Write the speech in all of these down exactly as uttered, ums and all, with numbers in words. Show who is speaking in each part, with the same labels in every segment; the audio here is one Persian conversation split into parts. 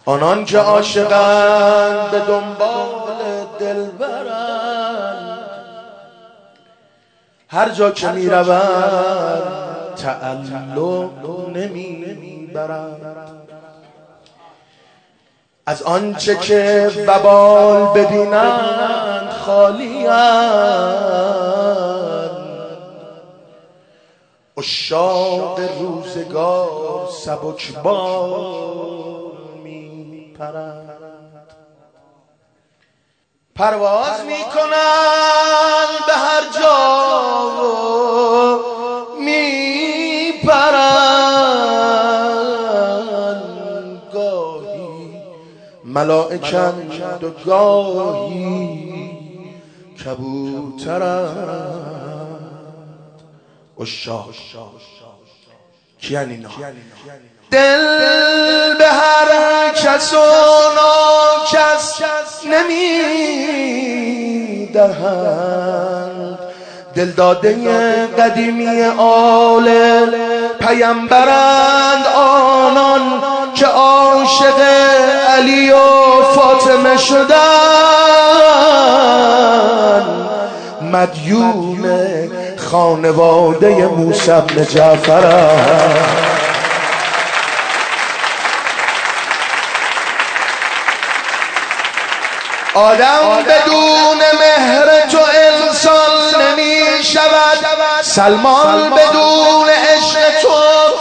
Speaker 1: آنان که عاشقند به دنبال دلبرند، هر جا که می روند تعلق نمی برند. از آنچه که وبال ببینند خالی‌اند، عشاق روزگار سبکبار می پرند. پرواز می کنند به هر جا می پرند، گاهی ملائکند و گاهی کبوترند. عشاق کیان اینا؟ دل به هر کس و ناکس نمی دهند، دل داده قدیمی آل پیمبرند. آنان که عاشق علی و فاطمه شدند، مدیون خانواده موسی بن جعفرند. آدم بدون مهر تو انسان نمی شود، سلمان بدون عشق تو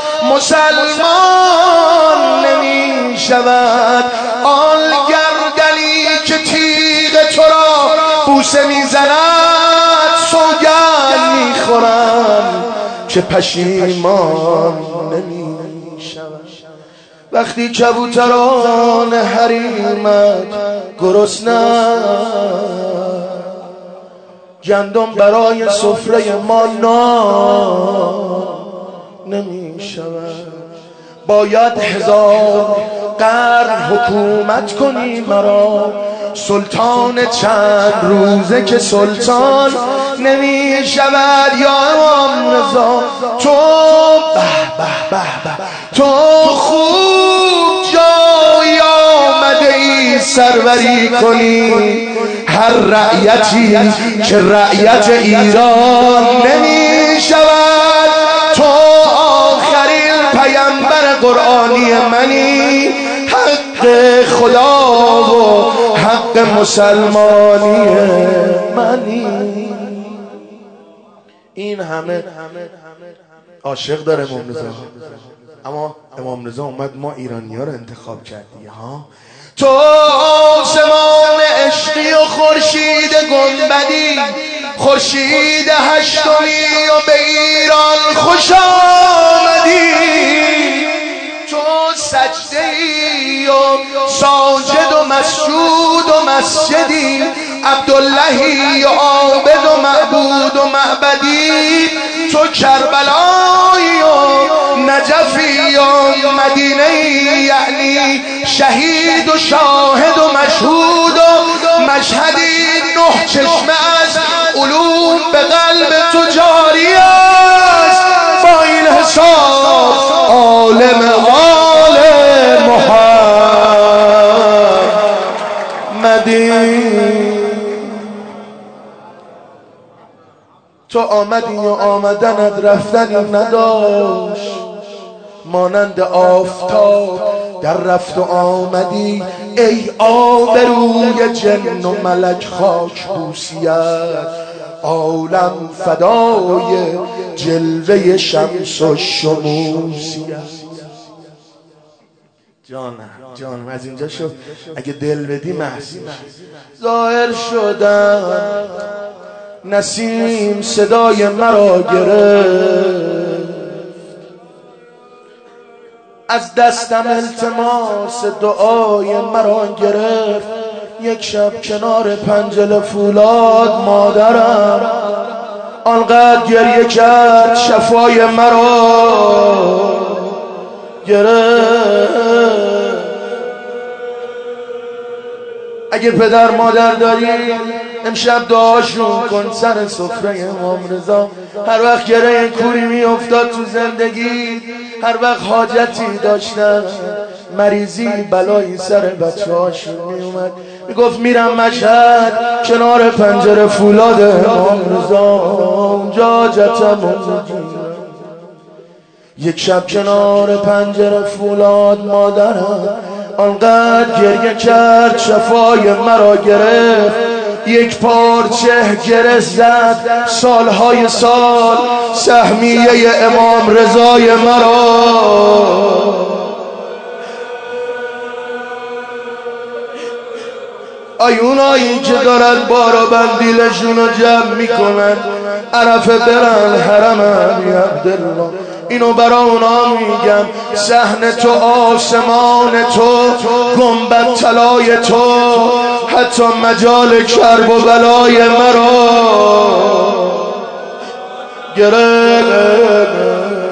Speaker 1: مسلمان نمی شود. آن گردنی که تیغ تو را بوسه می زند، سوگند می خورم که پشیمان نمی شود. وقتی کبوتران حریمت گرسنه‌اند، گندم برای سفره ما نان نمی شود. باید هزار قرن حکومت کنی مرا، سلطان چند روزه که سلطان نمی شود. یا امام رضا تو به به به به تو خوب جای آمده ای سروری کنی هر رعیتی که رعیت ایران نمی شود. تو آخرین پیامبر قرآنی منی، حق خدا و حق مسلمانی منی. این همه عاشق داره امام رضا، اما امام رضا اومد ما ایرانی ها رو انتخاب کردی ها. تو آسمان عشقی و خورشید گنبدی، خورشید هشتمی و به ایران خوش آمدی. تو سجده‌ای و ساجد و مسجود و مسجدی، عبداللهی و عابد و معبود و معبدی. تو کربلایی و نجفی و مدینه‌ای، یعنی شهید و شاهد و مشهود و مشهدی. نه چشمه از علوم به قلب تو جاری است، با این حساب عالم آل محمدی. تو آمدی و آمدنت رفتنی نداشت، مانند آفتاب در رفت و آمدی. ای آبروی جن و ملک خاک بوسیت، عالم فدای جلوه شمس و شموسیت. جانم جانم از اینجا شد اگه دل بدی محسی ظاهر شدم. نسیم صدای مرا گرفت، از دستم التماس دعای مرا گرفت. یک شب کنار پنجره فولاد مادرم آنقدر گریه کرد شفای مرا گرفت. اگه پدر مادر داری امشب دعاشون کن سر سفره امام رضا. هر وقت گره کوری می افتاد تو زندگی، هر وقت حاجتی داشتن مریضی بلایی سر بچه هاشون می اومد. میگفت میرم مشهد کنار پنجره فولاد امام رضا، اونجا جتمو میگیرم. یک شب کنار پنجره فولاد مادرم آنقدر گریه کرد شفای مرا گرفت، یک پارچه گره زد سالهای سال سهمیه امام رضای مرا. آیونایی که دارن بارا بندیلشون رو جمع میکنن عرفه برن حرمم یا عبدالله، اینو برا اونا میگم. صحن تو، آسمان تو، گنبد طلای تو، حتی مجال کرب و بلای مرا گرفت.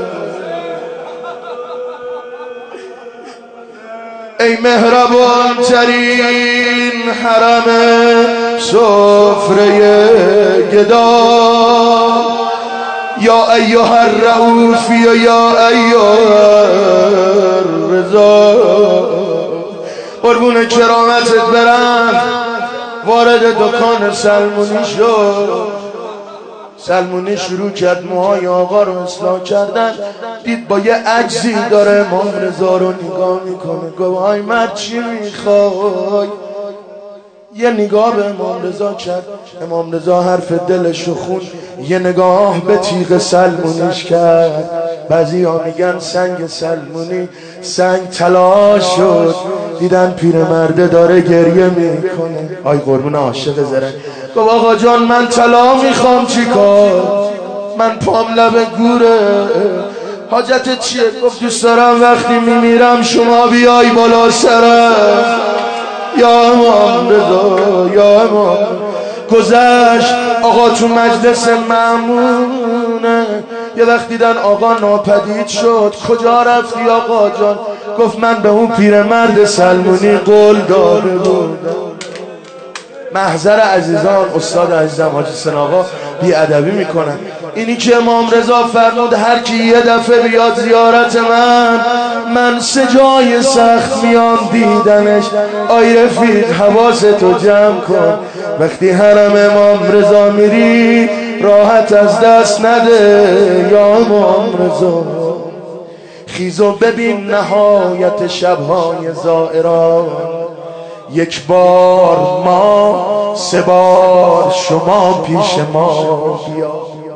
Speaker 1: ای مهربان ترین حرم سفره گدا، یا ایها الرؤوف یا ایها الرضا، قربون کرامتت برم. وارد دکان سلمونی شد. سلمونی شروع کرد موهای آقا رو اصلاح کردن، دید با یه عجزی داره امام رضا رو نگاه میکنه. گفت های مرد چی میخوای؟ یه نگاه به امام رضا کرد. امام رضا حرف دلش رو خون، یه نگاه به تیغ سلمونیش کرد. بعضی ها میگن سنگ سلمونی سنگ طلا شد. دیدن پیرمرده داره گریه میکنه. آی قربون عاشق زرنگ. گفت آقا جان من طلا میخوام چیکار؟ من پام لب گوره، حاجت چیه؟ گفت دوست دارم وقتی میمیرم شما بیای بالا سرم. یا امام رضا، یا امام. گذشت آقا تو مجلس مأمونه. یه وقت دیدن آقا ناپدید شد. کجا رفتی آقا جان؟ گفت من به اون پیرمرد سلمونی قول داده بودم. محضر عزیزان، استاد عزیزم حاجی حسین آقا بی ادبی میکنن. اینی که امام رضا فرمود هر کی یه دفعه بیاد زیارت من، من سه جای سخت میام دیدنش. آی رفیق حواستو جمع کن، وقتی حرم امام رضا میری راحت از دست نده. یا امام رضا خیز و ببین نهایت شبهای زائران. یک بار ما، سه بار شما پیش ما بیا.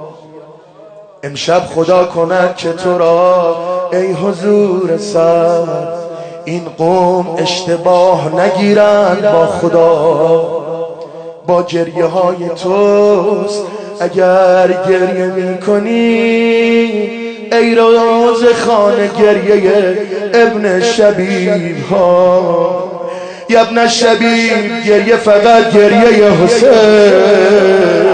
Speaker 1: امشب خدا کند که تو را ای حضور سر این قوم اشتباه نگیرند با خدا. با گریه های توست اگر گریه می کنی، ای روز خانه گریه ابن شبیب ها. یا ابن شبیب گریه فقط گریه حسین.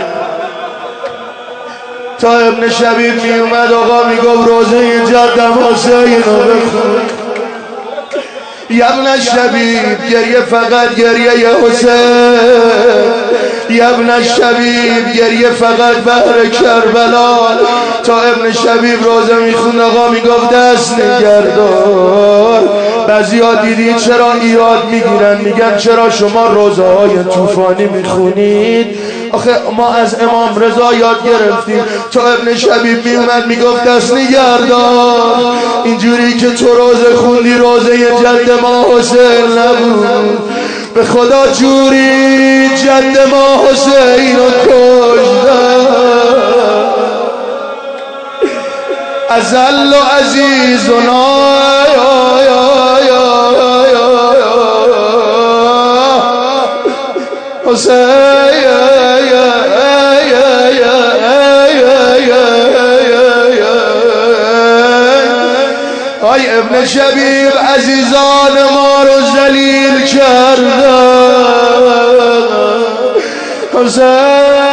Speaker 1: تا ابن شبیب می اومد آقا می گفت روزه جدم حسین رو بخون. یا ابن شبیب گریه فقط گریه حسین. یا ابن شبیب گریه فقط بهر کربلا. تا ابن شبیب روزه میخوند آقا میگفت دست نگردار. بعضی ها دیدید چرا ایراد میگیرن، میگن چرا شما روزه های طوفانی میخونید؟ آخه ما از امام رضا یاد گرفتیم. تا ابن شبیب میومد میگفت دست نگردار. اینجوری که تو روزه خوندی روزه جد ما حسین نبود. به خدا جوری جد ما حسین رو کشتن. ازل و عزیز و نای حسین. آی ابن شبیب عزیزان ما رو ذلیل کردن. حسین